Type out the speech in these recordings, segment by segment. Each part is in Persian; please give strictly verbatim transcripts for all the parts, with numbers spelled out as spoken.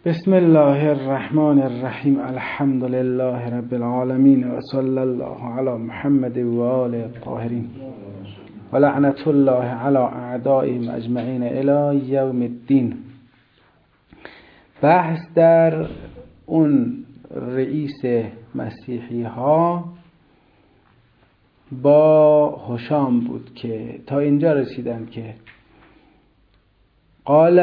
بسم الله الرحمن الرحیم. الحمد لله رب العالمین و صلی الله علی محمد و آله الطاهرین و لعنت الله علی اعدائهم اجمعین الی یوم الدین. بحث در اون رئیس مسیحی ها با هشام بود که تا اینجا رسیدن که قال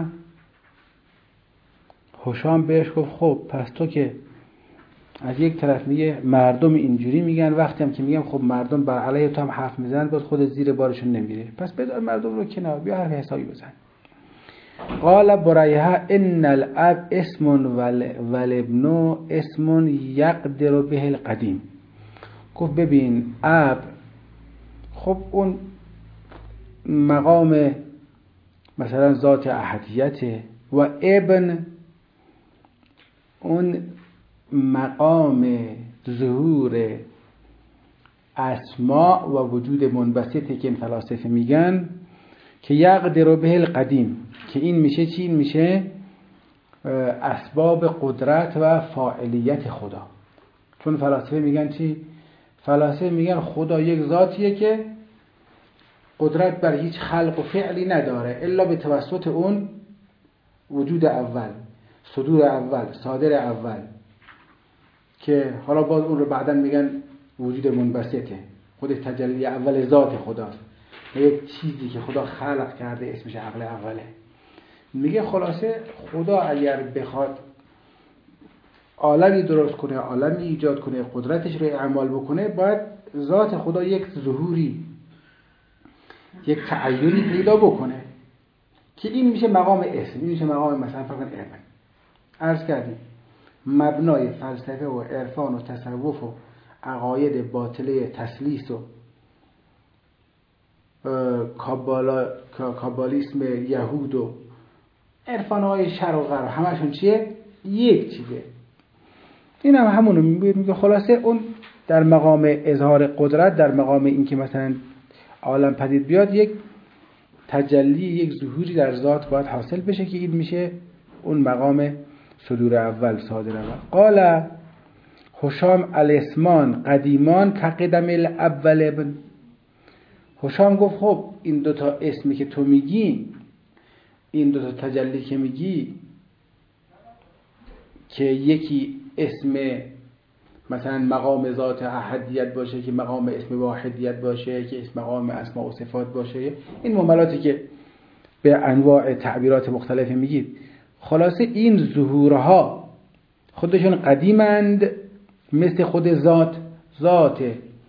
هشام بهش گفت خب پس تو که از یک طرف میگه مردم اینجوری میگن، وقتی هم که میگم خب مردم بر علیه تو هم حرف میزنن، باز خودت زیر بارشون نمیره، پس بذار مردم رو کنار، بیا حرف حسابی بزن. قال بریها ان الاب اسم والابن اسم یقدر به القدیم. گفت ببین اب خب اون مقام مثلا ذات احدیته و ابن اون مقام ظهور اسماء و وجود منبسطی که این فلاسفه میگن که یقدر به القدیم، که این میشه چی؟ این میشه اسباب قدرت و فاعلیت خدا. چون فلاسفه میگن چی؟ فلاسفه میگن خدا یک ذاتیه که قدرت بر هیچ خلق و فعلی نداره الا به توسط اون وجود اول، صدور اول، صادر اول، که حالا باز اون رو بعداً میگن وجود منبسطه، خود تجلی اول ذات خداست، یک چیزی که خدا خلق کرده اسمش عقل اوله. میگه خلاصه خدا اگر بخواد عالمی درست کنه، عالمی ایجاد کنه، قدرتش رو اعمال بکنه، باید ذات خدا یک ظهوری، یک تعیینی پیدا بکنه که این میشه مقام اسم، این میشه مقام مثلا فرضاً ابن. عرض کردیم مبنای فلسفه و عرفان و تصوف و عقاید باطله تسلیس و کابالا کابالیسم یهود و عرفان‌های شرق و غرب همشون چیه؟ یک چیزه. این هم همونو میگه. خلاصه اون در مقام اظهار قدرت، در مقام اینکه مثلا عالم پدید بیاد، یک تجلی، یک ظهوری در ذات باید حاصل بشه که این میشه اون مقام صدور اول، صادر اول. قال هشام الاسمان قدیمان کقدم الاول ابن. هشام گفت خب این دوتا اسمی که تو میگی، این دوتا تجلی که میگی، که یکی اسم مثلا مقام ذات احدیت باشه، که مقام اسم واحدیت باشه، که اسم مقام اسماء و صفات باشه، این مملاتی که به انواع تعبیرات مختلف میگید، خلاصه این ظهورها خودشون قدیمند، مثل خود ذات. ذات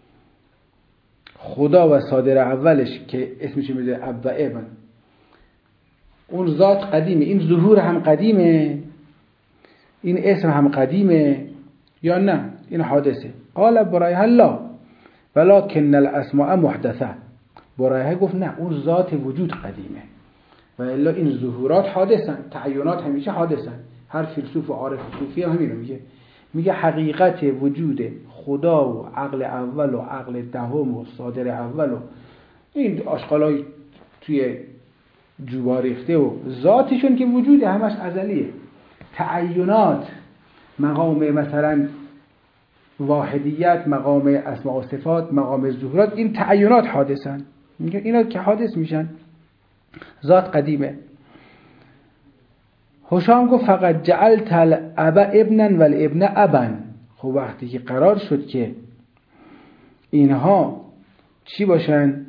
خدا و صادر اولش که اسمش میده اب و ابن، اون ذات قدیمه، این ظهور هم قدیمه، این اسم هم قدیمه، یا نه این حادثه؟ قال برایه الله ولکن الاسماء محدثه. برایه گفت نه، اون ذات وجود قدیمه و الا این ظهورات حادثن، تعینات همیشه حادثن. هر فیلسوف و عارف و صوفی هم همین رو میگه. میگه حقیقت وجود خدا و عقل اول و عقل دهم و صادر اول و این آشغالای توی جوبا ریخته و ذاتشون که وجود همش ازلیه. تعینات، مقام مثلا واحدیت، مقام اسماء و صفات، مقام ظهورات، این تعینات حادثن. میگه اینا که حادث میشن، ذات قدیمه. هشام گفت فقط جعلت الاب ابنا والابن ابا. خب وقتی که قرار شد که اینها چی باشن؟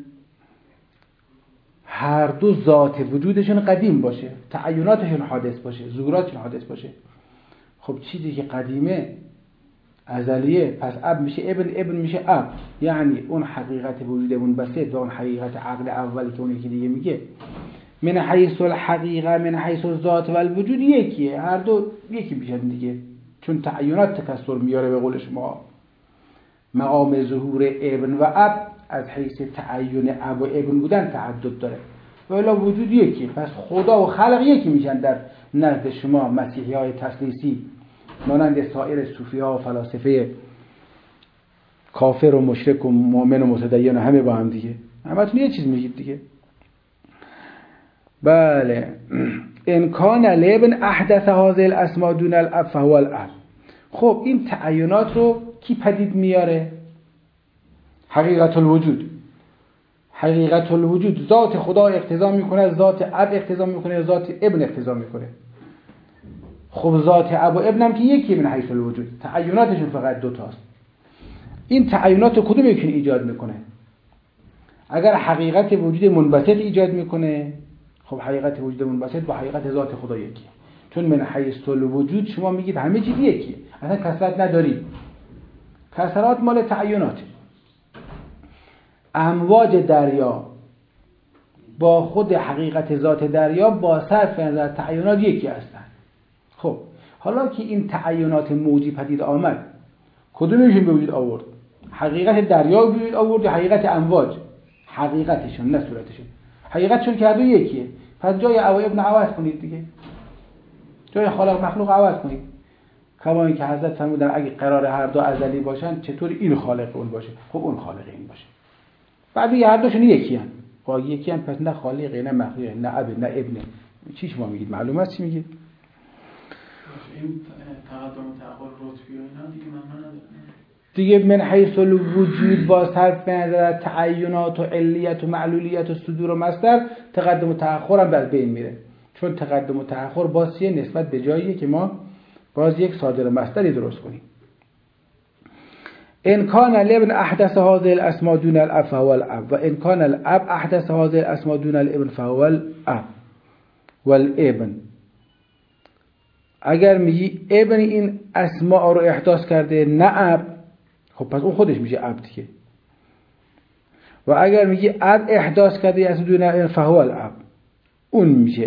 هر دو ذات وجودشون قدیم باشه، تعیناتشون حادث باشه، ظهوراتشون حادث باشه. خب چیزی که قدیمه، ازلیه، پس اب میشه ابن، ابن میشه اب. یعنی اون حقیقت وجود منبسط و اون حقیقت عقل اولی که اون یکی دیگه میگه، من حیث الحقیقه من حیث الذات و الوجود یکیه، هر دو یکی میشن دیگه. چون تعینات تکثر میاره به قول شما. مقام ظهور ابن و اب از حیث تعین اب و ابن بودن تعدد داره، ولی وجود یکی. پس خدا و خلق یکی میشن در نزد شما مسیحی های تسلیسی، مانند سایر صوفی ها و فلاسفه کافر و مشرک و مؤمن و متدین و همه با هم دیگه. همتون یه چیز میگید دیگه. بله. ان کان لابن احدث هذه الاسماء دون الاب فهو الاب. خب این تعینات رو کی پدید میاره؟ حقیقت الوجود. حقیقت الوجود ذات خدا اقتضا میکنه، ذات اب اقتضا میکنه، ذات ابن اقتضا میکنه. خب ذات اب و ابن هم که یکی من حیث الوجود، تعیناتشون فقط دو تاست. این تعینات رو کدوم یکی ایجاد میکنه؟ اگر حقیقت وجود منبسط ایجاد میکنه، خب حقیقت وجود منبسط با حقیقت ذات خدا یکی، چون من حیث الوجود شما میگید همه چیز یکیه، اصلا کثرت نداری. کثرات مال تعیناته. امواج دریا با خود حقیقت ذات دریا با صرف نظر تعینات یکی هستن. خب حالا که این تعینات موجی پدید آمد، کدومشون به وجود آورد؟ حقیقت دریا به وجود آورد یا حقیقت امواج؟ حقیقتشون نه صورتشون. حقیقتشون که هر دو یکیه. پس جای او ابن عوض کنید دیگه، جای خالق مخلوق عوض کنید. کما اینکه حضرت فرمودن اگه قرار هر دو ازلی باشن چطور این خالق اون باشه؟ خب اون خالق این باشه. بعد هر دوشون یکی ان. خب یکی ان، پس نه خالق نه مخلوق نه اب نه ابن. چی شما میگید؟ معلوم است چی میگید؟ این تقدم و تأخر رتبی و اینا دیگه معنا نداره دیگه. من حیث الوجود با صرف نظر تعینات و علیت و معلولیت و صدور و مصدر، تقدم و تأخر هم از بین میره، چون تقدم و تأخر باسیه نسبت به جاییه که ما باز یک صادر مصدری درست کنیم. ان کان الابن احدث هذه الاسماء دون الاب فهو الاب و ان کان الاب احدث هذه الاسماء دون الابن فهو الاب والابن. اگر میگی ابن این اسماء رو احداث کرده نه اب، خب پس اون خودش میشه اب دیگه. و اگر میگی اب احداث کرده از دون الابن فهو الاب، اون میشه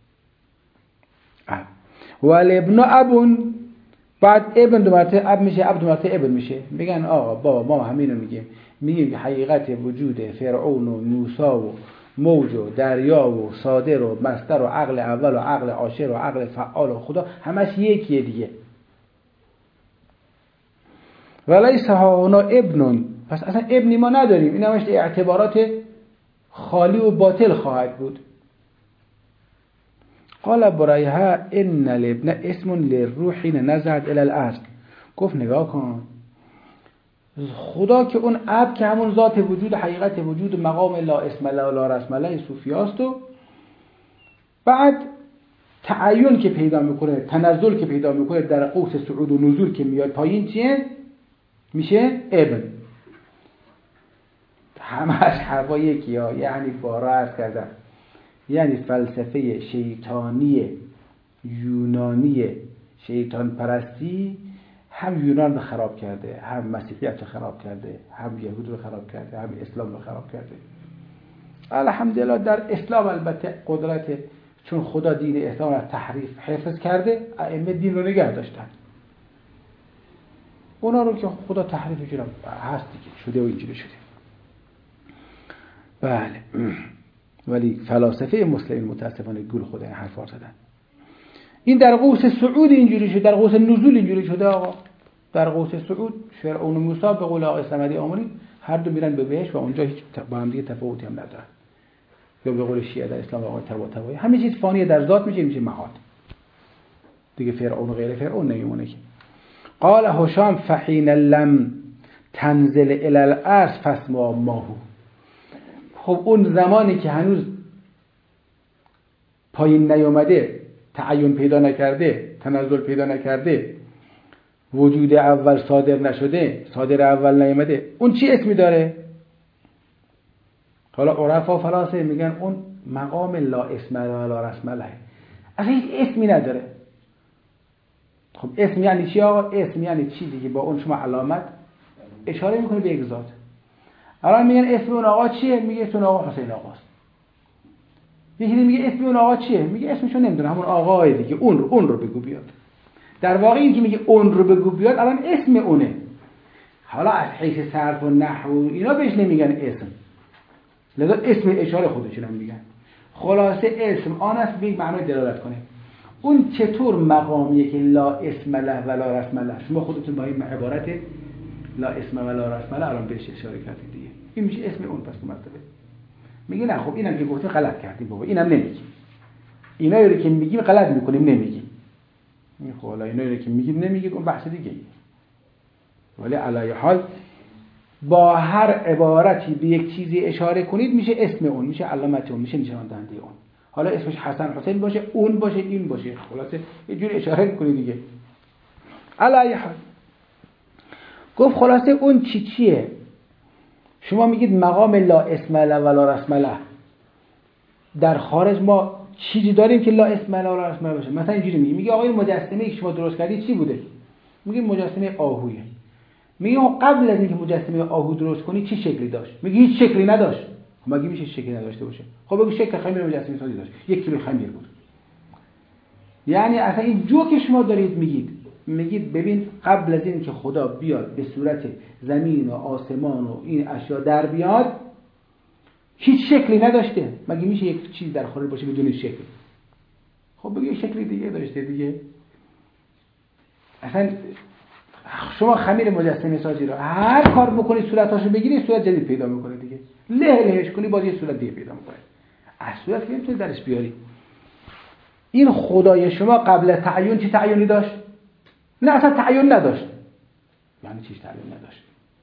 اب. و الابن ابون، بعد ابن دو مرتبه اب میشه، اب دو مرتبه ابن میشه. میگن آقا بابا ما همین رو میگیم، میگیم حقیقت وجود فرعون و موسی و موج و دریا و صادر و مصدر و عقل اول و عقل عاشر و عقل فعال و خدا همش یکیه دیگه. ولیس هاهنا ابن، پس اصلا ابنی ما نداریم. این همش اعتبارات خالی و باطل خواهد بود. قال برایها ان الابن اسم للروح نزعت الى الارض. گفت نگاه کن، خدا که اون اب که همون ذات وجود حقیقت وجود مقام لا اسم له و لا رسم له صوفیاست، و بعد تعین که پیدا میکنه، تنزل که پیدا میکنه، در قوس صعود و نزول که میاد پایین چیه؟ میشه ابن. همش حرفا یکی ها. یعنی بارا عرض کردم، یعنی فلسفه شیطانی یونانی شیطان پرستی هم یونان رو خراب کرده، هم مسیحیت رو خراب کرده، هم یهود رو خراب کرده، هم اسلام رو خراب کرده. الحمدلله در اسلام البته قدرت، چون خدا دین اسلام از تحریف حفظ کرده، ائمه دین رو نگه داشتن. اونا رو که خدا تحریف کرده هست دیگه، شده و اینجوری شده. بله. ولی فلاسفه مسلمین متاسفانه گول خود این حرفا زدن. این در قوس صعود اینجوری شده، در قوس نزول اینجوری شده. آقا در قوس صعود فرعون و موسی به قول آقای صمدی آمونی هر دو میرن به بهشت و اونجا هیچ با هم دیگه تفاوتی هم ندارن. یا به قول شیعه در اسلام آقای طباطبایی همه چیز فانی در ذات میشه، میشه محال دیگه. فرعون و غیر فرعون نمیمونه که. قال هشام فحین لم تنزل الی الارض فاسمع ماهو. خب اون زمانی که هنوز پایین نیومده، تعین پیدا نکرده، تنزل پیدا نکرده، وجود اول صادر نشده، صادر اول نیومده، اون چی اسمی داره؟ حالا عرفا و فلاسفه میگن اون مقام لا اسم له و لا رسم له، اصلا هیچ اسمی نداره. خب اسم یعنی چی آقا؟ اسم یعنی چیزی که با اون شما علامت اشاره میکنه به یک ذات. الان میگن اسم اون آقا چیه؟ میگه اسم اون آقا حسین آقاست. یکی میگه اسم اون آقا چیه؟ میگه اسمشو نمیدونه، همون آقای دیگه. اون رو اون رو بگو بیاد. در واقع این که میگه اون رو بگو بیاد الان اسم اونه. حالا از حیث صرف و نحو اینا بهش نمیگن اسم، لذا اسم اشاره خودشون هم میگن. خلاصه اسم آن است به معنای دلالت کنه. اون چطور مقامیه که لا اسم له و لا رسم له؟ شما خودتون با این عبارت لا اسم و لا رسم له الان بهش اشاره کردید دیگه. این میشه اسم اون. پس تو مرتبه میگه نه خب اینم که گفته غلط کردیم بابا، اینم نمیگی. اینایی رو که میگیم غلط میکنیم نمیگیم. خب حالا اینایی رو که میگیم نمیگید اون بحث دیگه. ولی علی حال با هر عبارتی به یک چیزی اشاره کنید میشه اسم اون، میشه علامت اون، میشه نشان دهنده اون. حالا اسمش حسن حسین باشه، اون باشه، این باشه، خلاصه یه جوری اشاره کنید دیگه. علی حال گفت خلاصه اون چی چیه؟ شما میگید مقام لا اسم له ولا رسم له. در خارج ما چیزی داریم که لا اسم له ولا رسم له باشه. مثلا اینجوری میگی میگه آقای مجسمه که شما درست کردید چی بوده؟ میگه مجسمه آهویه. میگه قبل از اینکه مجسمه آهو درست کنی چی شکلی داشت؟ میگه هیچ شکلی نداشت. مگه میشه شکلی نداشته باشه؟ خب بگو شکل خمیر مجسمه سازی داشت. یک کیلو خمیر بود. یعنی اصلا این جو که شما دارید میگید میگید ببین قبل از این که خدا بیاد به صورت زمین و آسمان و این اشیا در بیاد هیچ شکلی نداشته. مگه میشه یک چیز در خارج باشه بدون شکل؟ خب بگو یک شکلی دیگه داشته دیگه. اصلا شما خمیر مجسمه سازی رو هر کار بکنید صورتاشو بگیری صورت جدید پیدا میکنه دیگه. له لهش کنی باز یه صورت دیگه پیدا میکنه. از صورت که نمیتونی درش بیاری. این خدای شما قبل تعین چی تعینی داشت؟ نه اصلا تعین نداشت. یعنی چیش تعین نداشت؟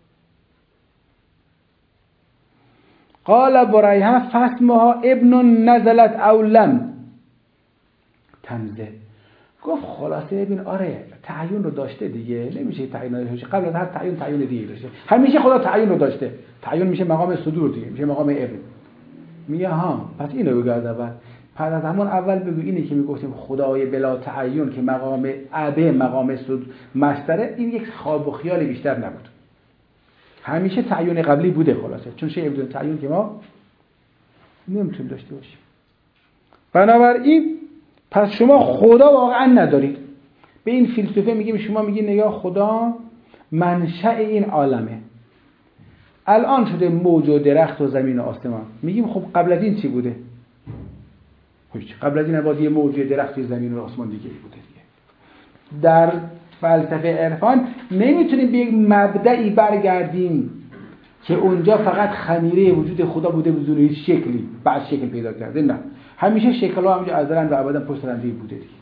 قال برایهم فاسمها ابن نزلت او لم تنزل. گفت خلاصه ببین آره تعین رو داشته دیگه، نمیشه تعین نداشته. قبل از هر تعین تعین دیگه داشته. همیشه خدا تعین رو داشته. تعین میشه مقام صدور دیگه، میشه مقام ابن. میگه ها پس اینو بگو از اول. پس از همون اول بگو اینه که میگفتیم خدای بلا تعین که مقام ابه مقام صدور مستره، این یک خواب و خیال بیشتر نبود. همیشه تعین قبلی بوده خلاصه. چون شی بدون تعین که ما نمیتونیم داشته باشیم. بنابراین پس شما خدا واقعا ندارید. به این فلسفه میگیم شما میگی نگاه خدا منشأ این عالمه. الان شده موج و درخت و زمین و آسمان. میگیم خب قبل از این چی بوده؟ هیچ. قبل از این باید یه موج و درخت و زمین و آسمان دیگه بوده دیگه. در فلسفه عرفان نمیتونیم به یک مبدئی برگردیم که اونجا فقط خمیره وجود خدا بوده بدون هیچ شکلی بعد شکل پیدا کرده. نه، همیشه شکل‌ها همونجا ازلاً و ابداً پشت رنده بوده دیگه.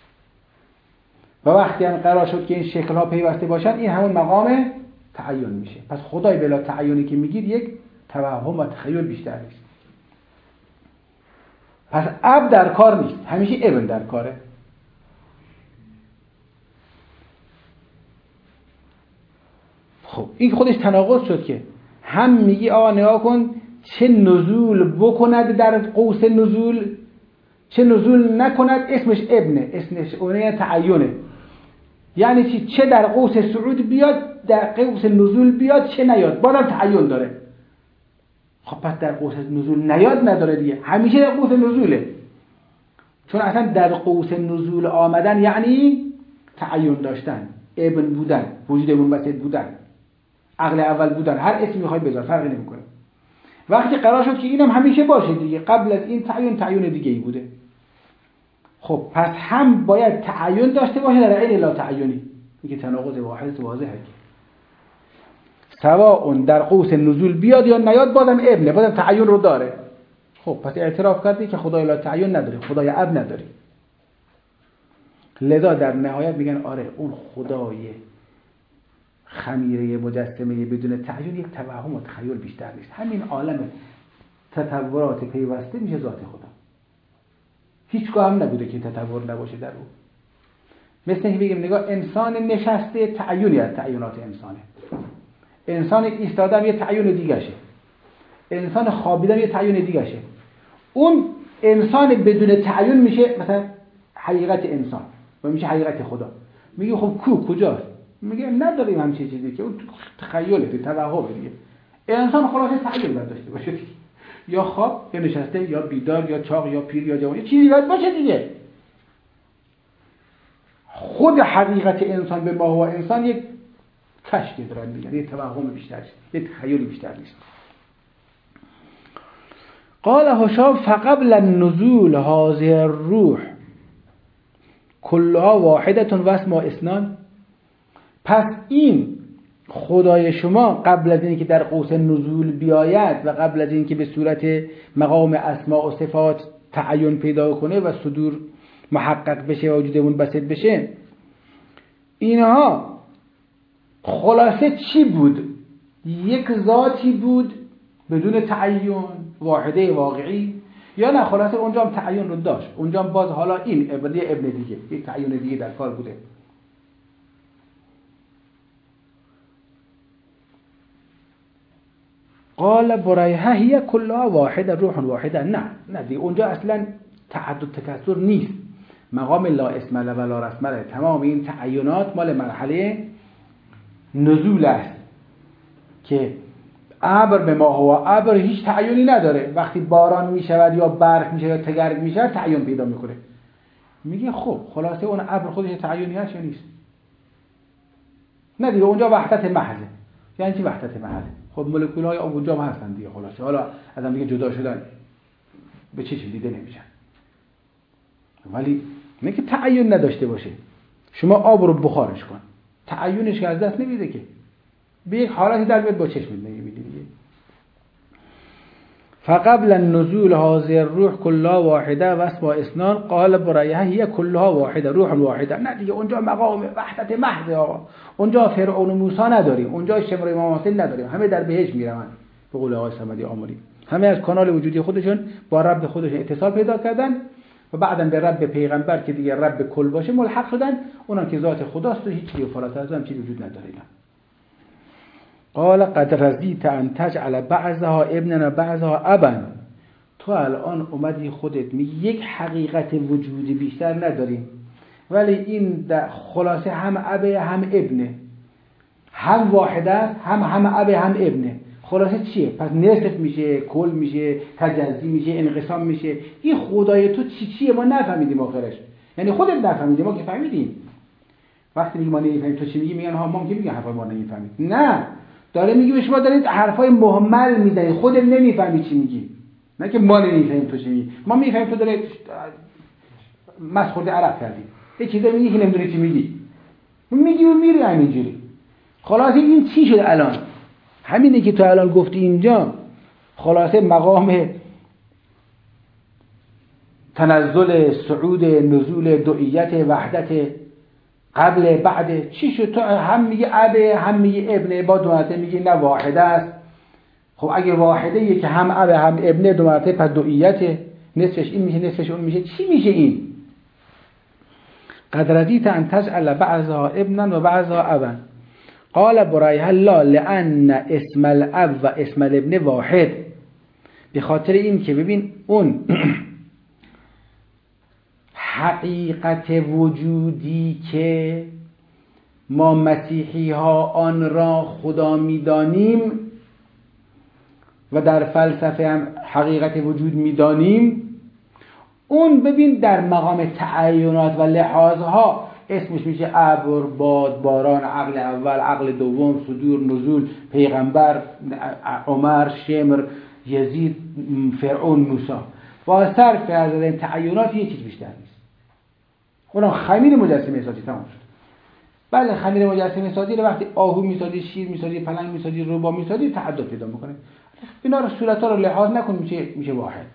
و وقتی هم قرار شد که این شکل‌ها پیوسته باشن این همون مقام تعین میشه. پس خدای بلا تعینی که میگید یک توهم و تخیل بیشتر نیست. پس اب در کار نیست، همیشه ابن در کاره. خب این خودش تناقض شد که هم میگی آقا نگاه کن چه نزول بکند در قوس نزول، چه نزول نکند اسمش ابنه، اسمش اونه تعینه. یعنی چی؟ چه در قوس صعود بیاد در قوس نزول بیاد چه نیاد بازم تعین داره. خب پس در قوس نزول نیاد نداره دیگه، همیشه در قوس نزوله. چون اصلا در قوس نزول آمدن یعنی تعین داشتن، ابن بودن، وجود منبسط بودن، عقل اول بودن، هر اسمی میخوای بذار فرقی نمیکنه. وقتی قرار شد که اینم همیشه باشه دیگه، قبل از این تعین تعین دیگه ای بوده. خب پس هم باید تعین داشته باشه در عین لا تعینی. میگه تناقض واحد واضحه که سواء در قوس نزول بیاد یا نیاد بازم ابنه، بازم تعین رو داره. خب پس اعتراف کردی که خدای لا تعین نداره، خدای اب نداره. لذا در نهایت میگن آره اون خدای خمیره مجسمه بدون تعین یک توهم و تخیل بیشتر نیست. همین عالم تطورات پیوسته میشه ذات خدا. هیچگاه هم نبوده که تطور نباشه در او. مثل اینکه بگیم نگاه انسان نشسته تعینی از تعینات انسانه، انسان ایستاده هم یه تعین دیگه شه، انسان خوابیده یه تعین دیگه شه. اون انسان بدون تعین میشه مثلا حقیقت انسان و میشه حقیقت خدا. میگه خب کو کجاست؟ میگه نداریم همچین چیزی که اون تخیله، توهمه دیگه. انسان خلاصه تعین باید داشته باشه، یا خواب یا نشسته یا بیدار یا چاق یا پیر یا جوان، یه چیزی باید باشه دیگه. خود حقیقت انسان به ما و انسان یک کشکی دارن میگن، یک توهم بیشتر است، یک تخیل بیشتر نیست. قال هشام فقبل النزول هذه الروح كلها واحدة و اسمها اثنان. پس این خدای شما قبل از اینکه در قوس نزول بیاید و قبل از اینکه به صورت مقام اسماء و صفات تعین پیدا کنه و صدور محقق بشه و وجود منبسط بشه، اینها خلاصه چی بود؟ یک ذاتی بود بدون تعین، واحده واقعی، یا نه خلاصه اونجا هم تعین رو داشت، اونجا هم باز حالا این ابن ابن دیگه یک تعین دیگه در کار بوده. قال بریحه هی کلها واحده روح واحده. نه نه دیگه اونجا اصلا تعدد تکثر نیست، مقام لا اسم له ولا رسم له. تمام این تعینات مال مرحله نزول است که ابر به ما هو ابر هیچ تعیینی نداره، وقتی باران میشود یا برف میشه یا تگرگ میشه تعیین پیدا میکنه. میگه خب خلاصه اون ابر خودش تعیینی هست یا نیست؟ نه دیگه اونجا وحدت محضه. یعنی چی وحدت محضه؟ خب مولکول های اونجا هم هستن دیگه، خلاصه حالا از هم دیگه جدا شدن به چه چیزی دیده نمیشن. ولی نه که تعیین نداشته باشه، شما آب رو بخارش کن، تعیینش که از دست نمیده که، به یک حالتی در بیاد با چشم نمیبینی دیگه. فقبل النزول هذه الروح كلها واحده و اسم اثنان قال بریحه هي كلها واحده روح واحده. نه دیگه اونجا مقام وحدت محض، آقا اونجا فرعون و موسی نداریم، اونجا شمر امام حسین نداریم، همه در بهشت میرن به قول آقای صمدی آملی، همه از کانال وجودی خودشون با رب خودشون اتصال پیدا کردن و بعداً به رب پیغمبر که دیگه رب کل باشه ملحق شدن، اونها که ذات خداست و هیچ چیزی فراتر از اون چیزی وجود نداره. قال قد رضیت ان تجعل بعضها ابنا و بعضها ابا. تو الان اومدی خودت میگی یک حقیقت وجودی بیشتر نداریم، ولی این خلاصه هم ابه هم ابنه، هم واحد است، هم هم ابه هم ابنه. خلاصه چیه؟ پس نصف میشه، کل میشه، تجزی میشه، انقسام میشه. این خدای تو چی چیه ما نفهمیدیم آخرش، یعنی خودت نفهمیدی، ما که فهمیدیم. وقتی میگی ما نمیفهمیم تو چی میگی، میگن ها ما که میگن حرفای ما نمیفهمید. نه، داره میگی به شما دارید حرفای مهمل میزنید، خودت نمیفهمی چی میگی، نه که ما نمیفهمیم تو چی میگی. ما میفهمیم تو داره مسخورده عرب کردی، یه چیزا میگی که نمیدونی چی میگی، میگی و میری همینجوری. خلاصه این چی شد الان؟ همینه که تو الان گفتی اینجا، خلاصه مقام تنزل، صعود، نزول، دعیت، وحدت، قبل بعد چی شد؟ تو هم میگه ابه هم میگه ابنه، با دو مرتبه میگه نه واحده است. خب اگه واحده یه که هم ابه هم ابنه دو مرتبه، پس دعیته، نصفش این میشه نصفش اون میشه، چی میشه این؟ قد رضیت ان تجعل بعضها ابنا و بعضها ابا. قال بریحه لا لان اسم الاب و اسم الابن واحد. به خاطر این که ببین اون حقیقت وجودی که ما مسیحی ها آن را خدا میدانیم و در فلسفه هم حقیقت وجود میدانیم، اون ببین در مقام تعینات و لحاظها اسمش میشه ابر، باد، باران، عقل اول، عقل دوم، صدور، نزول، پیغمبر، عمر، شمر، یزید، فرعون، موسی. با صرف از این تعینات یه چیز بیشتر نیست. اونم خمیر مجسمه سازی تمام شد. بله خمیر مجسمه سازی رو وقتی آهو میسازی، شیر میسازی، پلنگ میسازی، ربا میسازی تعدد پیدا میکنه. اینا رو صورت‌ها رو لحاظ نکن میشه میشه واحد.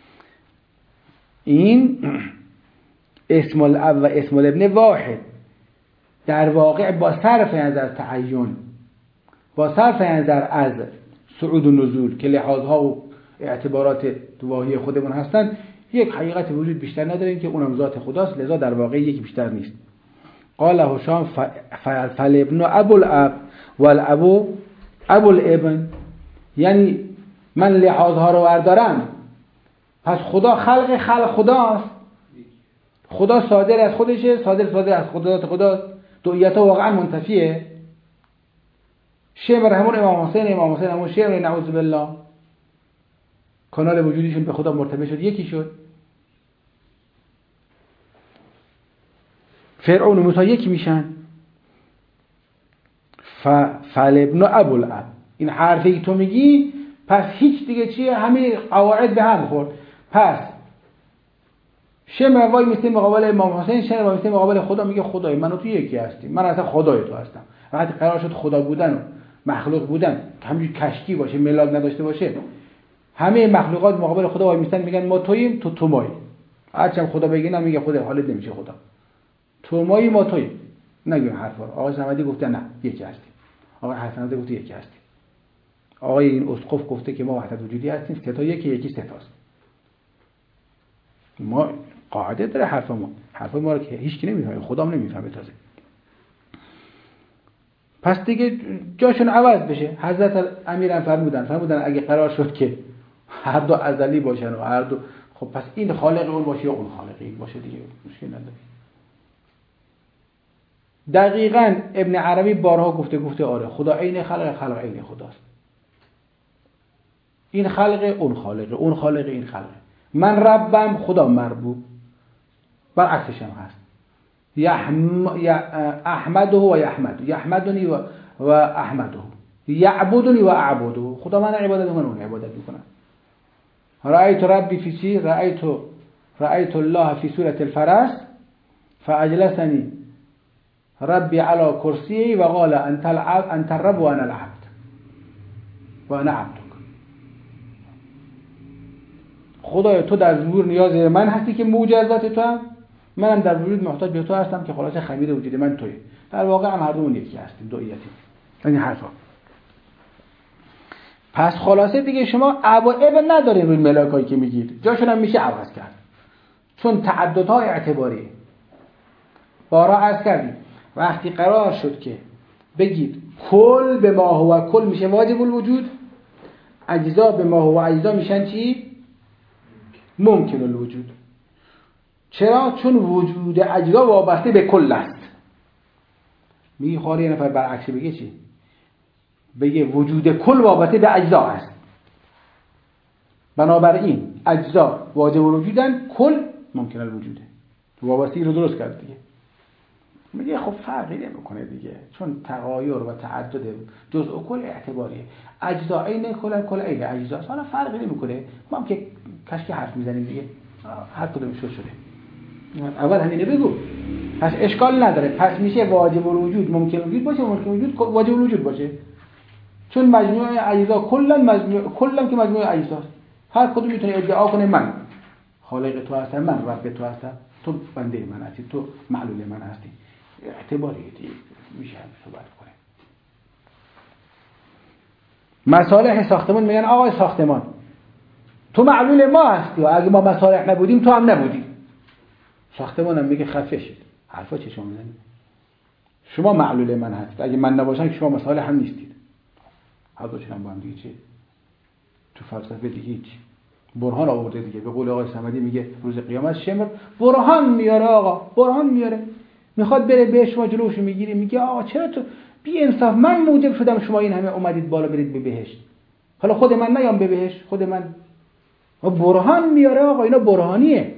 این اسم الاب و اسم الابن واحد در واقع با صرف نظر تعین، با صرف نظر از صعود و نزول که لحاظها و اعتبارات واهی خودمون هستن، یک حقیقت وجود بیشتر نداریم که اونم ذات خداست، لذا در واقع یکی بیشتر نیست. قال هشام فالابن ابو الاب والابو ابو الابن. یعنی من لحاظها رو بردارم، پس خدا خلق خلق خداست، خدا صادر از خودشه، صادر صادر از خدات خداست، دعیتها واقعا منتفیه. شمر همون امام حسین، امام حسین همون شمر، نعوذ بالله، کانال وجودیشون به خدا مرتبط شد، یکی شد. فرعون و موسی یکی میشن. ف فالابن ابو الاب. این حرفی تو میگی پس هیچ دیگه چیه؟ همه قواعد به هم خورد. پس شمر وای میسته مقابل امام حسین، شمر وای میسته مقابل خدا، میگه خدای من و تو یکی هستیم، من اصلا خدای تو هستم. وقتی قرار شد خدا بودن و مخلوق بودن همینجور کشکی باشه، ملاک نداشته باشه، همه مخلوقات مقابل خدا وای میستن میگن ما توییم تو تو مایی. هرچند خدا بگه نه میگه خدا حالت نمیشه خدا. تو مایی ما توییم. نگیم حرفا. آقای صمدی گفته نه یکی هستیم. آقای حسن‌زاده گفته یکی هستیم. آقای این اسقف گفته که ما وحدت وجودی هستیم، سه تا یکی یکی سه تاست. ما قاعده داره حرف ما. حرف ما رو که هیچ کی نمیفهمه، خدا هم نمیفهمه تازه. پس دیگه جاشون عوض بشه. حضرت امیر هم فرمودن فرمودن اگه قرار شد که هر دو ازلی باشن و هر دو، خب پس این خالق اون باشه یا اون خالق این باشه دیگه مشکل نداره. دقیقاً ابن عربی بارها گفته گفته آره خدا عین خلق، خلق عین خداست. این خلق اون خالق، اون خالق این خلق. من ربم خدا مربوب. برعکسش هم هست. یحم... احمده و یحمد یحمدنی و و احمده یعبدنی و اعبده. خدا من عبادت میکنه اون عبادت میکنه. رأیت ربی فی چی؟ رأیت رأیت الله فی سورة الفرس فاجلسنی ربی علی کرسی و قال انت العبد انت الرب و انا العبد و انا عبدک. خدای تو در ظهور نیاز من هستی که معجزات تو هم، منم در وجود محتاج به تو هستم که خلاصه خمیر وجود من تویی. در واقع هم هر دومون یکی هستیم، دوئیتیم. این حرفا. پس خلاصه دیگه شما اب و اب ندارین روی ملاکایی که میگید، جاشون هم میشه عوض کرد، چون تعددهای اعتباری. بارها عرض کردیم وقتی قرار شد که بگید کل به ما هو کل میشه واجب الوجود، اجزا به ما هو اجزا میشن چی؟ ممکن الوجود. چرا؟ چون وجود اجزا وابسته به کل است. میگی خواهی یه نفر برعکس بگه چی؟ بگه وجود کل وابسته به اجزا است. بنابراین اجزا واجب الوجودن، کل ممکن الوجوده. وابستگی رو درست کرد دیگه. میگه خب فرقی نمیکنه دیگه، چون تغایر و تعدد جزء و کل اعتباریه. اجزا عین کل، کل عین اجزا، حالا فرقی نمیکنه. ما هم که کشکی حرف میزنیم دیگه، هر کدومش شد شده. اول همینه بگو. پس اشکال نداره. پس میشه واجب الوجود ممکن الوجود باشه، ممکن الوجود واجب الوجود باشه، چون مجموعه اجزا کلا مجموعه کلا که مجموعه اجزاست. هر کدوم میتونه ادعا کنه من خالق تو هستم، من رب تو هستم، تو بنده من هستی، تو معلول من هستی. اعتباریه دیگه، میشه هم صحبت کنه. مصالح ساختمان میگن آقای ساختمان تو معلول ما هستی و اگه ما مصالح نبودیم تو هم نبودی. ساختمان هم میگه خفه شید. حرفا چه شما میزنید؟ شما معلول من هستید، اگه من نباشم که شما مصالح هم نیستید. حضرتشون هم با هم دیگه چه؟ تو فلسفه دیگه هیچ. برهان آورده دیگه. به قول آقای صمدی میگه روز قیامت شمر برهان میاره. آقا برهان میاره، میخواد بره بهش، شما جلوش میگیری، میگه آقا چرا تو بی انصاف، من موجب شدم شما این همه اومدید بالا برید به بهشت، حالا خود من نیام به بهشت، خود من. برهان میاره آقا، اینا برهانیه.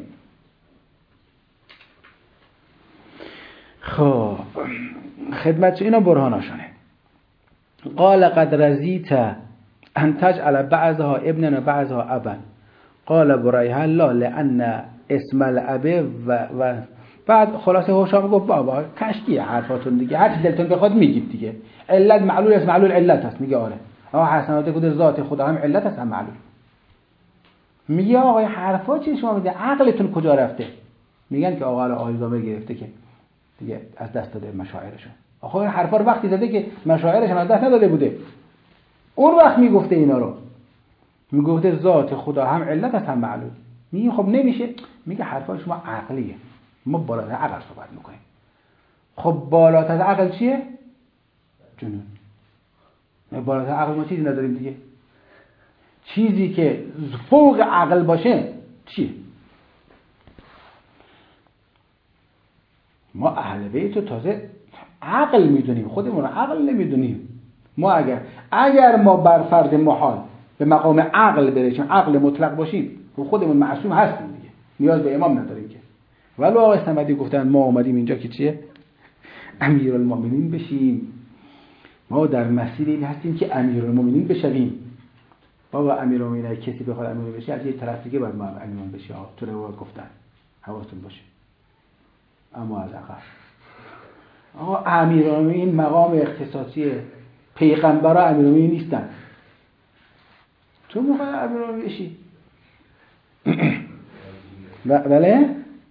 خب خدمت اینا برهاناشونه. قال قد رضیت ان تجعل بعضها ابنا و بعضها ابا. قال برایها لا لان اسم الاب و, و بعد خلاصه هوشام گفت بابا کشکی حرفاتون دیگه، هر چی دلتون بخواد میگید دیگه. علت معلول است، معلول علت است. میگه آره آقا حسنات گفت ذات خدا هم علت است هم معلول. میگه آقا حرفا چی شما میگه؟ عقلتون کجا رفته؟ میگن که آقا آیزامه گرفته که دیگه از دست داده مشاعرشون. آخه این حرفا رو وقتی زده که مشاعرشون از دست نداده بوده، اون وقت میگفته اینا رو. میگفته ذات خدا هم علت است هم معلول. میگه خب نمیشه. میگه حرفا شما عقلیه، ما بالاتر عقل صحبت میکنیم. خب بالاتر عقل چیه؟ جنون. بالاتر عقل ما چیزی نداریم دیگه. چیزی که فوق عقل باشه چیه؟ ما اهل بیت رو تازه عقل میدونیم، خودمون عقل نمیدونیم. ما اگر اگر ما بر فرض محال به مقام عقل برسیم، عقل مطلق باشیم، خودمون معصوم هستیم دیگه، نیاز به امام نداریم که. ولی آقای صمدی گفتن ما اومدیم اینجا که چیه؟ امیرالمومنین بشیم. ما در مسیر این هستیم که امیرالمومنین بشویم. بابا امیرالمومنین کسی بخواد امیر بشه از یه طرف دیگه باید ما امام بشه. تو روایت گفتن حواستون باشه. اما از عقل آقا امیرالمومنین مقام اختصاصی پیغمبرها امیرالمومنین نیستن. چون میخوای امیرالمومنین بشی. بله؟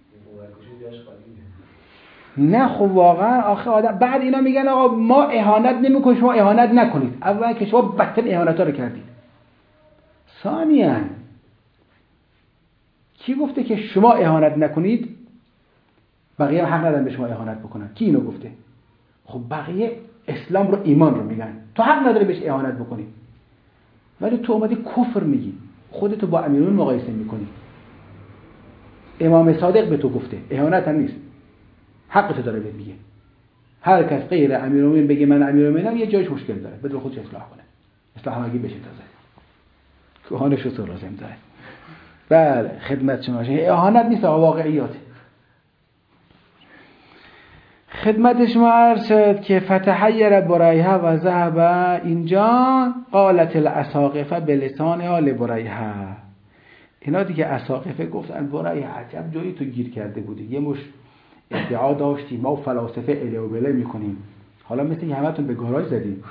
نه خب واقعا آخه آدم بعد اینا میگن آقا ما اهانت نمیکنیم شما اهانت نکنید. اولا که شما بدترین اهانت ها رو کردید. ثانیاً کی گفته که شما اهانت نکنید بقیه حق ندارن به شما اهانت بکنن؟ کی اینو گفته؟ خب بقیه اسلام رو ایمان رو میگن، تو حق نداری بهش اهانت بکنی، ولی تو اومدی کفر میگی، خودتو با امیرالمومنین مقایسه میکنی. امام صادق به تو گفته، اهانت هم نیست، حقتو داره بهت میگه. هر کس غیر امیرالمومنین بگه من امیرالمومنینم یه جایش مشکل داره، بده خودش اصلاح کنه، اصلاح همگی بشه تازه کهانش رو تو لازم داره. بله خدمت شما، اهانت نیست، واقعیاته. خدمت شما عرض شد که فتحیر برایها و ذهب، اینجا قالت الاساقفه بلسانها لبرایها. اینا دیگه اساقفه گفتن برایها عجب جایی تو گیر کرده بودی، یه مش ادعا داشتی ما فلاسفه اله و بله میکنیم، حالا مثل که همتون به گاراژ زدیم.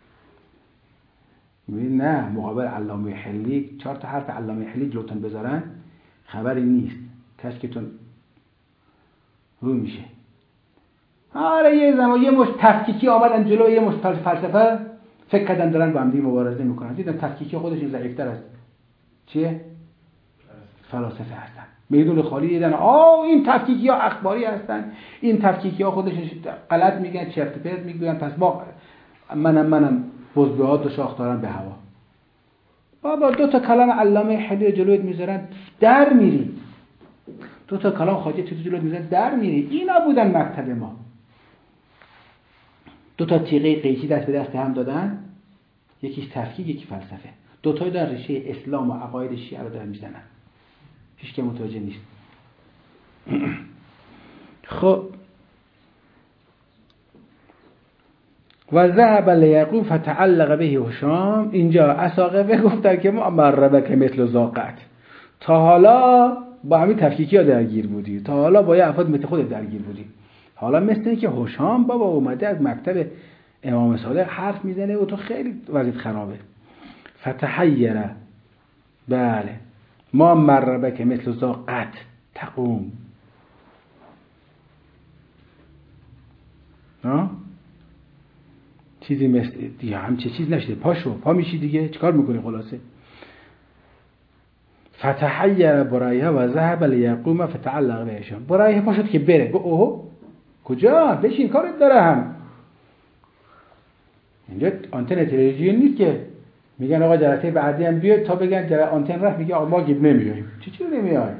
نه، مقابل علامه حلی چهار تا حرف علامه حلی جلوتون بذارن خبری نیست، کشکتون رو میشه. آره یه زمان یه مش تفکیکی آمدن جلو، یه مش فلسفه فکر کردن دارن با هم دیگه مبارزه میکنن، دیدن تفکیکی خودش ضعیف‌تر است. چیه؟ فلاسفه هستن. میدون خالی دیدن آه این تفکیکی ها اخباری هستن، این تفکیکی ها خودش غلط میگن، چرت و پرت میگن، پس ما منم منم بزبهات و شاخ دارن به هوا. بابا دو تا کلام علامه حلی جلوت میذارن در میری، دو تا کلام خواجه تو جلوت میذارن در میری. اینا بودن مکتب ما، دو تا تیغه قیچی دست به دست هم دادن، یکیش تفکیک یکی فلسفه، دو تای در ریشه اسلام و عقاید شیعه رو دارن میزنن، هیچ که متوجه نیست. خب و ذهب لیعقوب فتعلق به هشام، اینجا اساقفه گفتن که ما مربک مثل زاقت، تا حالا با همین تفکیکی ها درگیر بودی، تا حالا با یه افراد مثل خود درگیر بودی، حالا مثل این که هشام بابا اومده از مکتب امام صادق حرف میزنه و تو خیلی وضعیت خرابه. فتحیره، بله، ما مربک مثل زاقت تقوم، ها چیزی مثل دیگه همچه چیز نشده، پاشو پا میشی دیگه چیکار میکنی خلاصه. فتحیر برایها و ذهب لیقوم فتعلق به هشام، برایها پاشد که بره، گو اوه کجا بشین کارت دارم. اینجا آنتن تلویزیون نیست که میگن آقا جلسه بعدی هم بیاد، تا بگن جلسه آنتن رفت میگه آقا ما گید نمیایم. چی چی نمیایم؟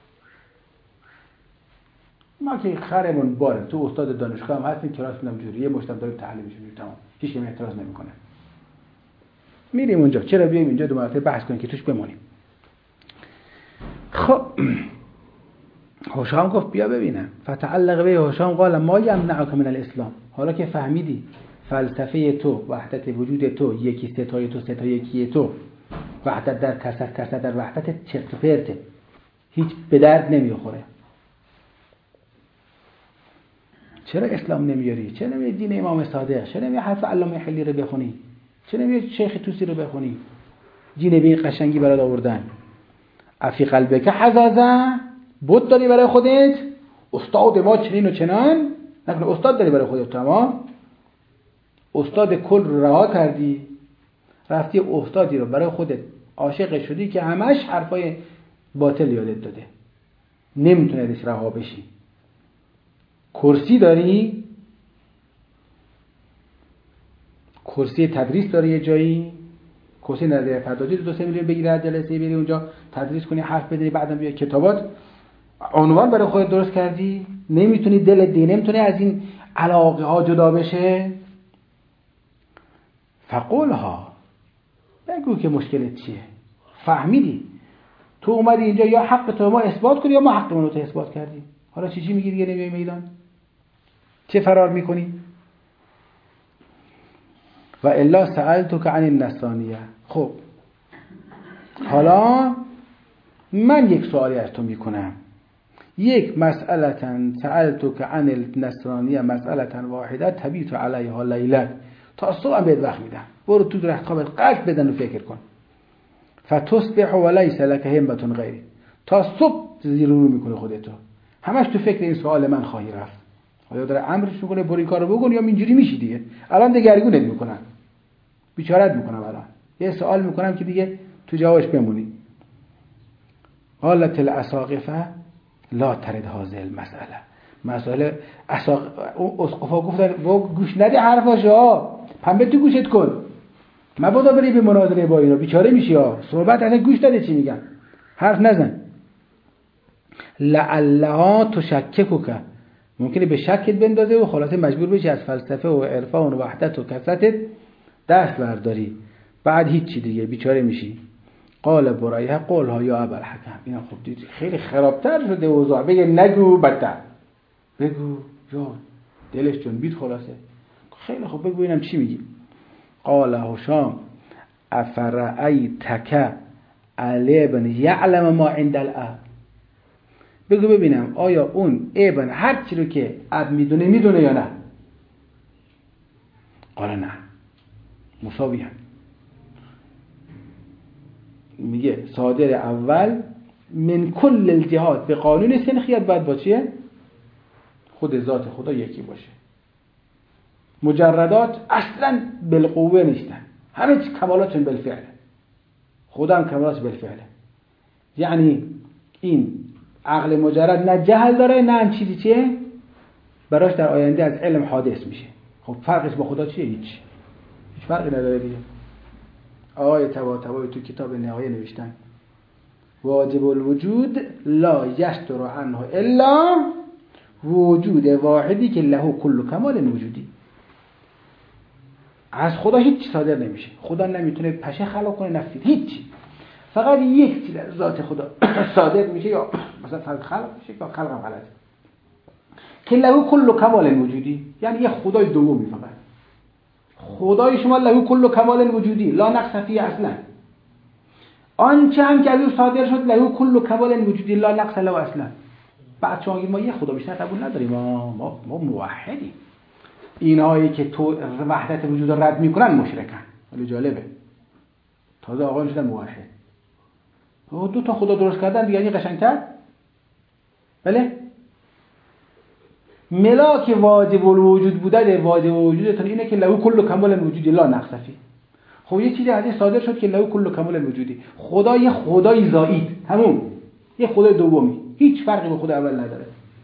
ما که خرمون باره، تو استاد دانشگاه هم هستیم، کلاس میدم جوری یه مشتم داریم تعلیم میشیم، تمام هیچ کی اعتراض نمیکنه. میریم اونجا، چرا بیایم اینجا دو مرتبه بحث کنیم که توش بمونیم؟ خب هشام گفت بیا ببینم. فتعلق به هشام قال ما یمنعک من الاسلام، حالا که فهمیدی فلسفه تو، وحدت وجود تو، یکی ستای تو ستا یکی تو، وحدت در کسر کسر در وحدت چرت و پرته، هیچ به درد نمیخوره، چرا اسلام نمیاری؟ چرا نمیاری دین امام صادق؟ چرا نمیاری حرف علامه حلی رو بخونی؟ چرا نمیاری شیخ توسی رو بخونی؟ دین به قشنگی برات آوردن. افی قلبک حزازه، بود داری برای خودت؟ استاد ما چنین و چنان؟ نکنه استاد داری برای خودت، تمام استاد کل رو رها کردی، رفتی استادی رو برای خودت عاشق شدی که همش حرفای باطل یادت داده، نمیتونه ازش رها بشی. کرسی داری، کرسی تدریس داری یه جایی، کرسی نظریه پردازی دو سه میلیون بگیری هر جلسه بری اونجا تدریس کنی، حرف بزنی، بعدم بیا کتابات عنوان برای خودت درست کردی، نمیتونی دل دی نمیتونی از این علاقه ها جدا بشه. فقولها، بگو که مشکلت چیه، فهمیدی تو اومدی اینجا یا حق تو ما اثبات کنی یا ما حق منو تو اثبات کردی، حالا چی چی میگی دیگه نمیای میدان، چه فرار میکنی؟ و الا سألتک عن النصرانیه. خب حالا من یک سوالی از تو میکنم، یک مسئلتن سألتک عن النصرانیه مسئلتن واحده تبیت علیها لیلت، تا صبح هم بهت وقت میدم، برو تو درخت خوابت قلب بدن و فکر کن. فتصبح ولیس لك همة غیری، تا صبح زیر رو میکنه خودتو، همش تو فکر این سوال من خواهی رفت. آیا داره امرش میکنه برو این کارو بکن یا اینجوری میشی دیگه؟ الان دگرگونت میکنن، بیچارت میکنم، الان یه سوال میکنم که دیگه تو جوابش بمونی. قالت الاساقفه لا ترد هذه المسئله. مسئله اساق اسقفا گفتن گوش ندی حرفاشو، پنبه تو گوشت کن، مبادا بری به مناظره با اینا بیچاره میشی ها، صحبت اصلا گوش نده چی میگن، حرف نزن. لعلها تشککک، ممکنه به شکت بندازه و خلاصه مجبور بشی از فلسفه و عرفان و وحدت و کثرت دست برداری، بعد هیچی دیگه بیچاره میشی. قال برایه قولها یا ابوالحکم. اینا خب دید خیلی خرابتر شده اوضاع، بگه نگو بدتر، بگو یا دلش جنبید خلاصه. خیلی خب بگو اینم چی میگی. قال هشام افرأیتک علی ابن یعلم ما عند الاب. بگو ببینم آیا اون ابن هر چی رو که اب میدونه میدونه یا نه؟ قال نه، مساوی هم. میگه صادر اول من کل الجهات به قانون سنخیت باید با چیه؟ خود ذات خدا یکی باشه. مجردات اصلا بالقوه نیستن، همه کمالاتشون بالفعل، خدا هم کمالاتش بالفعله. یعنی این عقل مجرد نه جهل داره نه هم چیزی چیه براش در آینده از علم حادث میشه. خب فرقش با خدا چیه؟ هیچ هیچ فرقی نداره دیگه. آقای طباطبایی تو کتاب نهایه نوشتن واجب الوجود لا یستر عنه الا وجود واحدی که له کل کمال وجودی. از خدا هیچ صادر نمیشه، خدا نمیتونه پشه خلق کنه نفید، هیچی، فقط یک چیز از ذات خدا صادر میشه، یا مثلا فرق خلق میشه یا خلق هم غلطه، که له کل کمال وجودی، یعنی یه خدای دومی. فقط خدای شما له کل کمال وجودی لا نقص فیه اصلا. آنچه هم که از او صادر شد له کل کمال وجودی لا نقص له اصلا. بعد شما ما یه خدا بیشتر قبول نداریم، ما ما, ما موحدیم. اینایی که تو وحدت وجود رو رد میکنن مشرکن. ولی جالبه تازه آقایون شدن موحد. دو تا خدا درست کردن دیگه، این قشنگتر. بله ملاک واجب الوجود بودن واجب الوجودتون اینه که له کل کمال وجودی لا نقص فیه. خب یه چیزی از این صادر شد که له کل کمال وجودی، خدا یه خدای زائد، همون یه خدای دومی، هیچ فرقی با خدا اول نداره.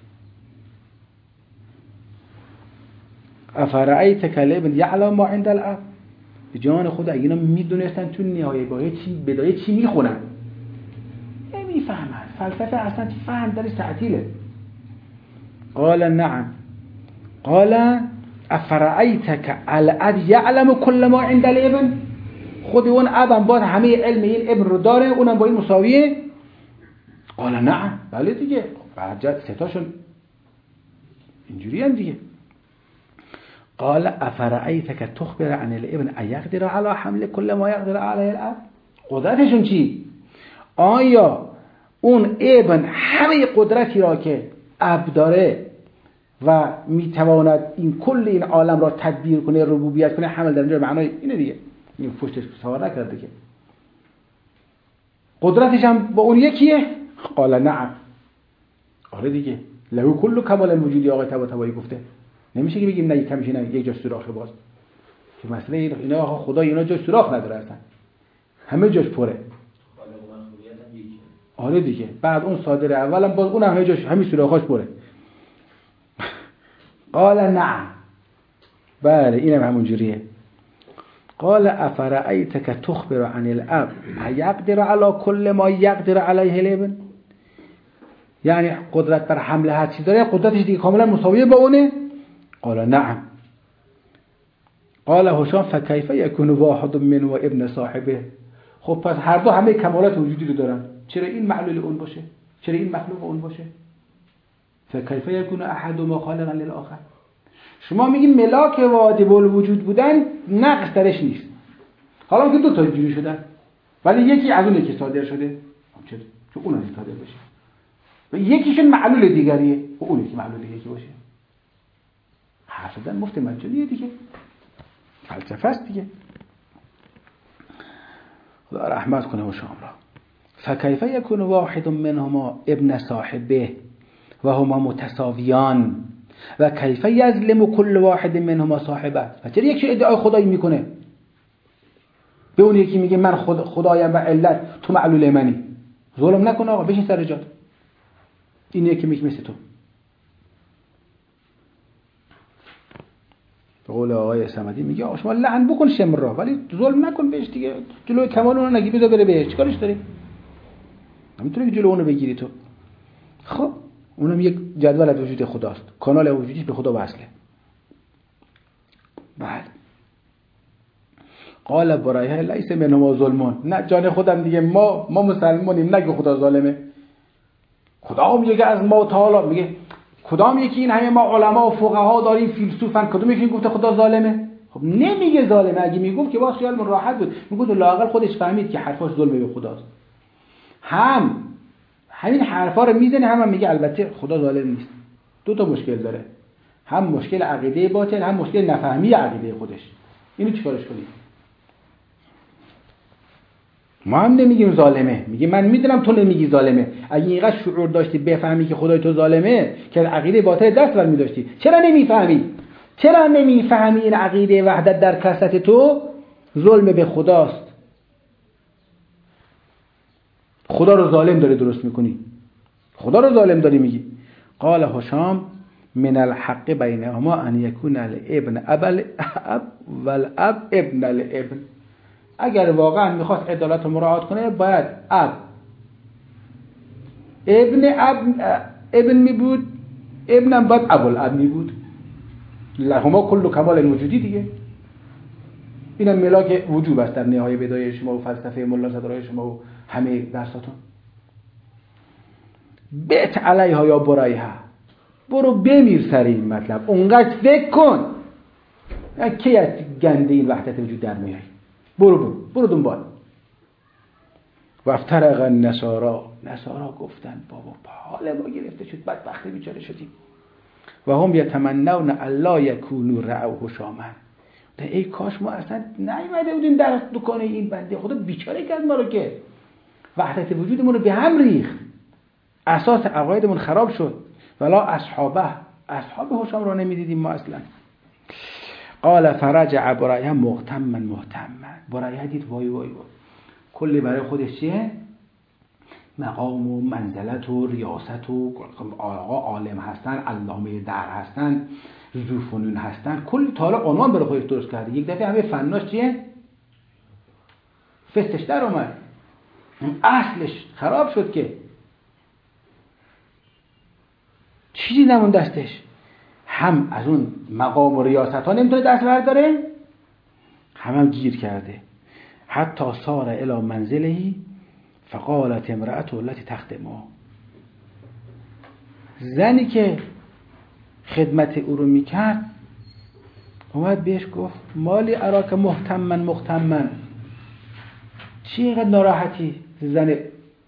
افرأیتک ابن یعلم ما عند الاب. جان خدا اینا میدونستن تو نهایه با چی بدایه چی میخونن، نمیفهمن. فلسفه اصلا فهم درش تعطیله. قال نعم. قال افرأیتک الاب یعلم کل ما عند الابن. خود اون ابم باز همه علم این ابن رو داره، اونم با این مساویه. قال نعم. بله دیگه، بعد ستاشون اینجوری هم دیگه. قال افرأیتک تخبر عن الابن ایقدر علی حمل کل ما یقدر علیه الاب. قدرتشون چی؟ آیا اون ابن همه قدرتی را که اب داره و میتواند این کل این عالم را تدبیر کنه، ربوبیت کنه، حمل در اینجا معنای اینه دیگه، این پشتش سوار نکرده که قدرتش هم با اون یکیه؟ قال نعم. آره دیگه، له کل کمال وجودی. آقای طباطبایی گفته نمیشه که بگیم نه یک کمشه، نه یک جا سوراخه. باز که مسئله اینا آقا خدا اینا جا سوراخ نداره اصلا، همه جاش پره. آره دیگه، بعد اون صادر اولم باز اون همه جاش همین سوراخاش پره. قال نعم. بله اینم همون جوریه. قال افرأیتک تخبر عن الاب یقدر علی کل ما یقدر علیه الابن. یعنی قدرت بر حمل هر چیز داره، قدرتش دیگه کاملا مساویه با اونه؟ قال نعم. قال هشام فکیف یکون واحد من و ابن صاحبه. خب پس هر دو همه کمالات وجودی رو دارن، چرا این معلول اون باشه، چرا این مخلوق اون باشه؟ فکیف یکون احدهما خالقا للآخر. شما میگین ملاک واجب الوجود بودن نقص درش نیست، حالا که دو تا جوری شدن ولی یکی از اون یکی صادر شده، چرا؟ چون اون از صادر بشه و یکیشون معلول دیگریه و اون یکی معلول یکی باشه. حرف زدن مفت مجانیه دیگه، فلسفه است دیگه. خدا رحمت کنه هشام را. فکیف یکون واحد منهما ابن صاحبه و هما متساویان و کیف یظلم کل واحد منهما صاحبه. چرا یکی ادعای خدایی میکنه به اون یکی میگه من خود خدایم و علت تو معلول منی؟ ظلم نکن آقا، بشین سر جات. این یکی میگه مثل تو. به قول آقای صمدی میگه آقا شما لعن بکن شمر را ولی ظلم نکن بهش دیگه. جلوی کمال اون رو نگی، بذار بره بهش. چیکارش داری؟ نمیتونی که جلو اون رو بگیری تو. خب اونم یک جدول از وجود خداست، کانال وجودیش به خدا وصله. بله. قال برایه لیس منهما ظلمون. نه جان خودم دیگه، ما ما مسلمانیم، نگه خدا ظالمه. خدا میگه که از ما تعالی میگه کدام یکی این همه ما علما و فقها داریم فیلسوفن، کدوم یکی گفته خدا ظالمه؟ خب نمیگه ظالمه. اگه میگفت که با خیالمون راحت بود، میگفت لااقل خودش فهمید که حرفاش ظلمه به خداست. هم همین حرفا رو میزنه، هم, هم میگه البته خدا ظالم نیست. دو تا مشکل داره، هم مشکل عقیده باطل، هم مشکل نفهمی عقیده خودش. اینو چیکارش کنیم؟ ما هم نمیگیم ظالمه، میگه من میدونم تو نمیگی ظالمه. اگه اینقدر شعور داشتی بفهمی که خدای تو ظالمه که عقیده باطل دست بر می‌داشتی، چرا نمیفهمی؟ چرا نمیفهمی این عقیده وحدت در کثرت تو ظلم به خداست؟ خدا رو ظالم داری درست میکنی، خدا رو ظالم داری میگی. قال هشام من الحق بینهما ان یکون الابن ابل اب والاب ابن الابن. اگر واقعا میخواست عدالت رو مراعات کنه باید اب ابن اب ابن می بود، ابنم باید ابوالاب می بود. لهما کل کمال وجودی دیگه. اینم ملاک وجوب است در نهایه بدایه شما و فلسفه ملا صدرای شما و همه درساتون. بیت علیها یا برایها، برو بمیر سر این مطلب، اونقدر فکر کن کی از گنده این وحدت وجود در میاری. برو برو برو دنبال. و افترق النصارا، نصارا گفتن بابا حال ما گرفته شد، بدبختی بیچاره شدیم. و هم یتمنون الا یکونوا رعوا هشاما. ای کاش ما اصلا نیومده بودیم در دکان این بنده خدا، بیچاره کرد ما رو که وحدت وجودمون رو به هم ریخت، اساس عقایدمون خراب شد. ولا اصحابه، اصحاب هشام رو نمیدیدیم ما اصلا. قال فرجع برایه مغتما مهتما. برایه دید وای وای وای، کلی برای خودش چیه؟ مقام و منزلت و ریاست و آقا عالم هستن، علامه در هستن، ذوفنون هستن، کلی تالا عنوان برای خودش درست کرده. یک دفعه همه فناش چیه؟ فستش در اومد، اصلش خراب شد که چیزی نمون دستش. هم از اون مقام و ریاست ها نمیتونه دست برداره، هم هم گیر کرده. حتی سار الی منزلهی فقالت امرأته التي تخدمه. زنی که خدمت او رو میکرد اومد بهش گفت مالی اراک مهتمن مهتمن، چی اینقدر ناراحتی؟ زن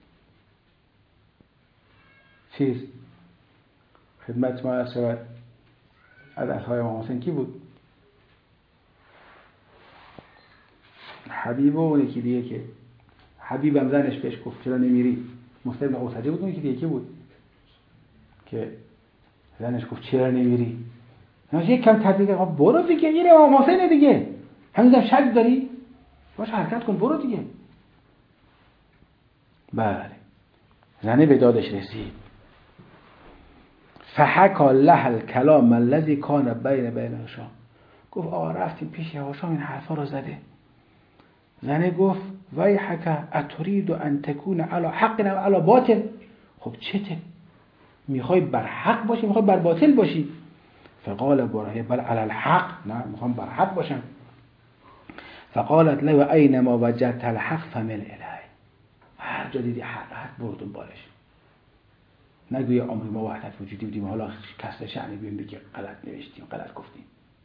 چیز خدمت ما از شود از اصحای امام حسین کی بود؟ حبیب و اون یکی دیگه که حبیبم زنش بهش گفت چرا نمیری؟ مسلم اوسجه بود. اون یکی دیگه کی بود که زنش گفت چرا نمیری؟ نمیشه یک کم تدریج برو دیگه، این امام حسین دیگه، هنوزم شک داری؟ باش حرکت کن، برو دیگه. بله، زنه به دادش رسید. فحکا له الکلام الذی کان بین بین هشام. گفت آقا رفتیم پیش هشام این حرفا رو زده. زنه گفت ویحک اترید ان تکون علی حق و علی باطل. خب چته؟ میخوای بر حق باشی میخوای بر باطل باشی؟ فقال برایه بل علی الحق. نه میخوام بر حق باشم. فقالت له و اینما وجدت الحق فمل الیه. هر جا دیدی حق هست برو دنبالش. نگوی عمر ما وحدت وجودی بودیم حالا کسر شعنی بیونده که غلط نوشتیم غلط گفتیم.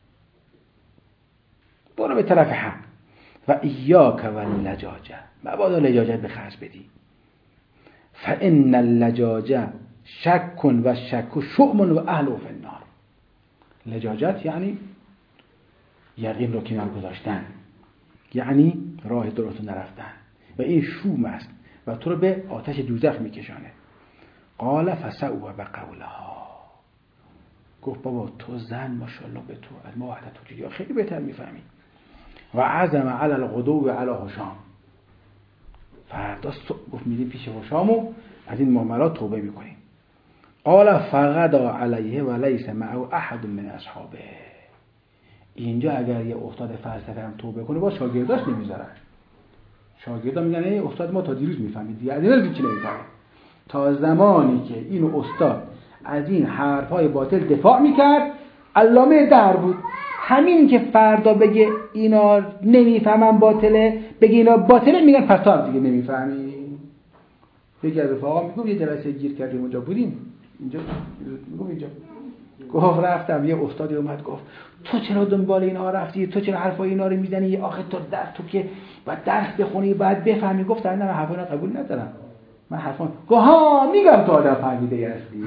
برو به طرف حق. و ایاک و اللجاجه، مبادا لجاجت به خرج بدی. فان اللجاجه شک و شک شؤم و اهل فی النار. لجاجت یعنی یقین رو کنار گذاشتن، یعنی راه درست نرفتن، و این شوم است و تو رو به آتش دوزخ میکشانه. قال فسعوا بقولها، گفت بابا تو زن ماشاءالله به تو از ما وحدت وجودی خیلی بهتر میفهمی. و عزم علی الغدو علی هشام، فردا صبح گفت میریم پیش هشام و از این معاملات توبه میکنیم. قال فغدا علیه و لیس معه احد من اصحابه. اینجا اگر یه استاد فلسفه هم توبه کنه با شاگرداش نمیذارن. شاگردا میگن ای استاد ما تا دیروز میفهمید دیگه از این چی نمیفهمه. تا زمانی که اینو استاد از این حرفای باطل دفاع میکرد علامه در بود. همین که فردا بگه اینا نمیفهمن باطله، بگه اینا باطله، میگن پس تو هم دیگه نمیفهمی. یکی از رفاقا میگم یه جلسه گیر کردیم اونجا بودیم، اینجا میگم اینجا گفت رفتم یه استادی اومد گفت تو چرا دنبال اینا رفتی، تو چرا حرفای اینا رو میزنی، آخه تو در تو که باید درس بخونی باید بفهمی. گفت نه من حرفا رو قبول ندارم، من حرفا گفت ها میگم تو آدم فهمیده هستی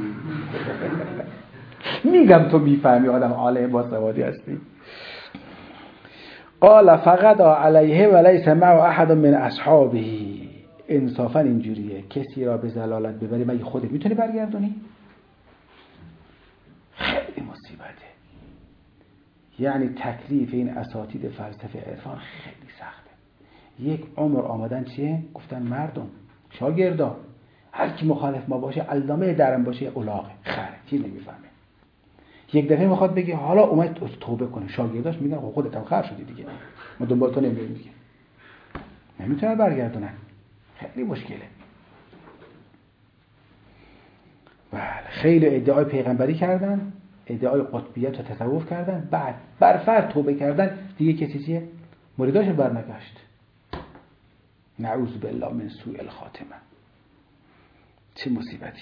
میگم تو میفهمی آدم عالم با سوادی هستی. قال فغدا علیه و لیس معه احد من اصحابه. انصافا اینجوریه کسی را به ضلالت ببری مگه خودت میتونی برگردونی؟ خیلی مصیبته. یعنی تکلیف این اساتید فلسفه عرفان خیلی سخته. یک عمر آمدن چیه؟ گفتن مردم شاگردا هر کی مخالف ما باشه علامه درم باشه الاغه خره چی نمیفهمه. یک دفعه میخواد بگه حالا اومد توبه کنه، شاگرداش میگن خودت هم خر شدی دیگه، ما دنبال تو نمیریم دیگه. نمیتونن برگردونن. خیلی مشکله. بله خیلی ادعای پیغمبری کردن، ادعای قطبیت و تصوف کردن، بعد برفر توبه کردن دیگه کسی چیه؟ مریداش برنگشت. نعوذ بالله من سوء الخاتمه. چه مصیبتی.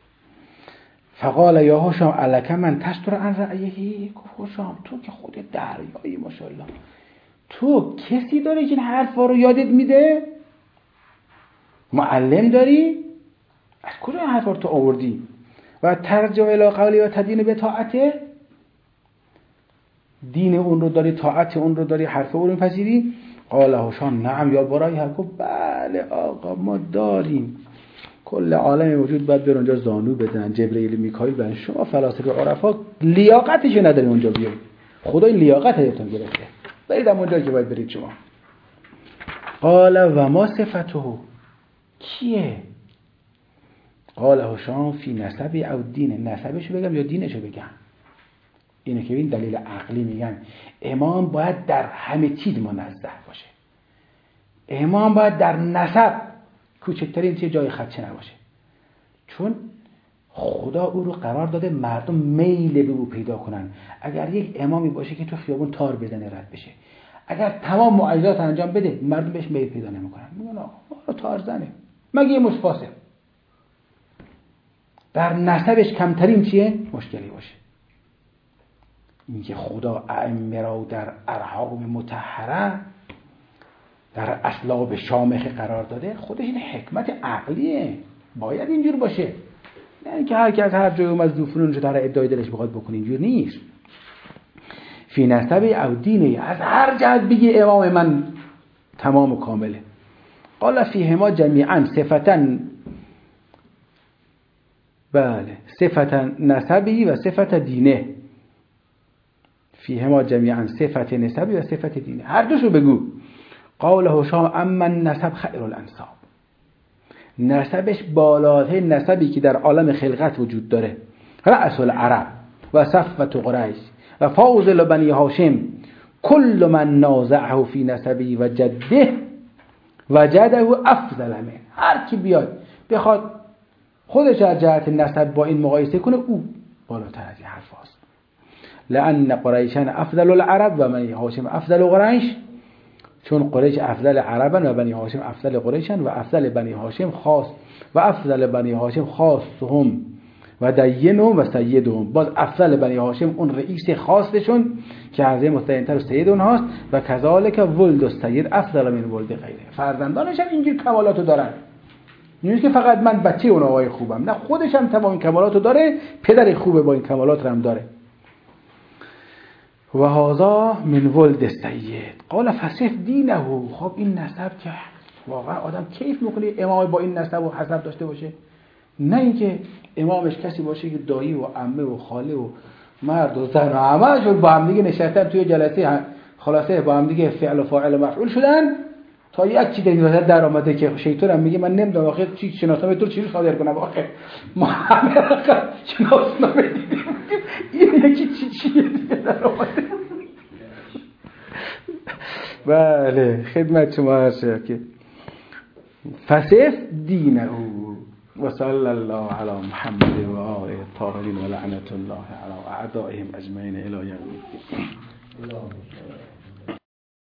فقال یا هشام الک من تستر عن رأیه. گفت هشام تو که خود دریایی ماشاءالله، تو کسی داری که این حرفا رو یادت میده؟ معلم داری؟ از کجا این حرفا رو تو آوردی؟ و ترجع الی قولی و تدین به طاعته، دین اون رو داری، طاعت اون رو داری، حرف اون رو میپذیری؟ قال هشام نعم یا برای. گفت بله آقا ما داریم. کل عالم وجود باید بر اونجا زانو بدن، جبرئیل میکائیل بدن. شما فلاسفه عرفا لیاقتشو ندارین اونجا بیاین. خدا این لیاقت ازتون گرفته، برید اونجا که باید برید شما. قال و ما صفته، کیه؟ قال هشام فی نسبی او دین. نسبشو بگم یا دینشو بگم؟ اینه که این دلیل عقلی میگن امام باید در همه چیز منزه باشه. امام باید در نسب کوچکترین چیز جای خدشه نباشه، چون خدا او رو قرار داده مردم میل به او پیدا کنن. اگر یک امامی باشه که تو خیابون تار بزنه رد بشه، اگر تمام معجزات انجام بده مردم بهش میل پیدا نمیکنن، میگن آقا تار زنه مگه یه مشفاسه. در نسبش کمترین چیه؟ مشکلی باشه. اینکه خدا ائمه را در ارحام مطهره در اصلاب شامخه قرار داده، خودش این حکمت عقلیه، باید اینجور باشه. نه اینکه هر کی از هر جای اومد زوفنون رو در ادعای دلش بخواد بکنه، اینجور نیست. فی نسبی او دینی، از هر جهت بگی امام من تمام و کامله. قال فیهما جمیعا صفتا، بله صفتا نسبی و صفت دینه. فیهما جمیعا صفت نسبی و صفت دینه، هر دوشو بگو. قول هشام اما نسب خیر الانساب، نسبش بالاترین نسبی که در عالم خلقت وجود داره. رأس العرب و صفوت قریش و فاضل بنی هاشم، کل من نازعه فی نسبی و جده وجده افضل منه. هر کی بیاد بخواد خودش از جهت نسب با این مقایسه کنه، او بالاتر از این حرف هاست. لأن قریشان افضل العرب و بنی هاشم افضل قریش، چون قریش افضل عربن و بنی هاشم افضل قریشن و افضل بنی هاشم خاص و افضل بنی هاشم خاصهم و دینهم و سیدهم. باز افضل بنی هاشم اون رئیس خاصشون که حضرت مستعینتر و سید اونهاست، و کذالک ولد السید افضل من ولد غیره. فرزندانش هم اینجور کمالاتو دارن، نیست که فقط من بچه اون آقای خوبم، نه خودش هم تمام این کمالاتو داره، پدر خوبه با این کمالات هم داره. و هذا من ولد السید. قال فصف دینه. خب این نسب که واقعا آدم کیف میکنه امام با این نسب و حسب داشته باشه، نه اینکه امامش کسی باشه که دایی و عمه و خاله و مرد و زن و همه‌شون با هم دیگه نشستن توی جلسه، خلاصه با هم دیگه فعل و فاعل و مفعول شدن تا یک چیز این وسط در اومده که شیطان هم میگه من نمیدونم آخه چی شناسنامه تو چی رو صادر کنم، آخه ما همه رقم شناسنامه دیدیم این یکی چی چیه دیگه در اومده. بله خدمت شما هست که فسف دینه و صلی الله علی محمد و آله الطاهرین و لعنت الله علی اعدائهم اجمعین الی یوم الدین.